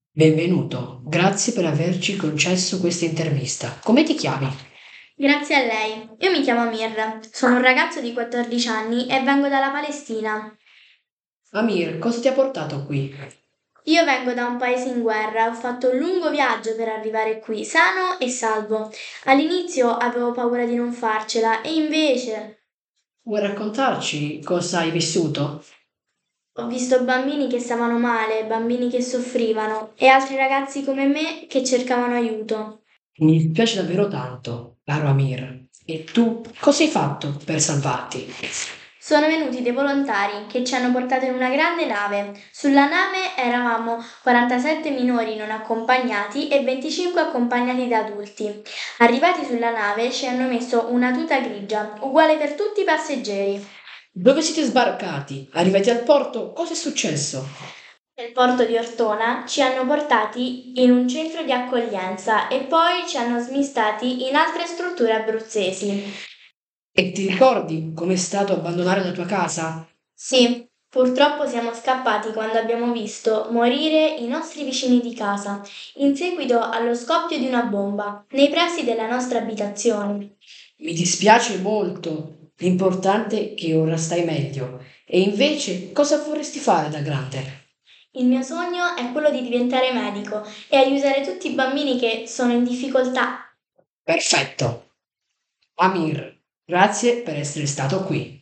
Benvenuto, grazie per averci concesso questa intervista. Come ti chiami? Grazie a lei. Io mi chiamo Mir, sono un ragazzo di 14 anni e vengo dalla Palestina. Amir, cosa ti ha portato qui? Io vengo da un paese in guerra, ho fatto un lungo viaggio per arrivare qui, sano e salvo. All'inizio avevo paura di non farcela e invece Vuoi raccontarci cosa hai vissuto? ho visto bambini che stavano male, bambini che soffrivano e altri ragazzi come me che cercavano aiuto. Mi dispiace davvero tanto, caro Amir. E tu cosa hai fatto per salvarti? Sono venuti dei volontari che ci hanno portato in una grande nave. Sulla nave eravamo 47 minori non accompagnati e 25 accompagnati da adulti. Arrivati sulla nave ci hanno messo una tuta grigia, uguale per tutti i passeggeri. Dove siete sbarcati? Arrivati al porto, cosa è successo? Nel porto di Ortona ci hanno portati in un centro di accoglienza e poi ci hanno smistati in altre strutture abruzzesi. E ti ricordi com'è stato abbandonare la tua casa? Sì, purtroppo siamo scappati quando abbiamo visto morire i nostri vicini di casa, in seguito allo scoppio di una bomba, nei pressi della nostra abitazione. Mi dispiace molto. L'importante è che ora stai meglio. E invece, cosa vorresti fare da grande? Il mio sogno è quello di diventare medico e aiutare tutti i bambini che sono in difficoltà. Perfetto. Amir, grazie per essere stato qui.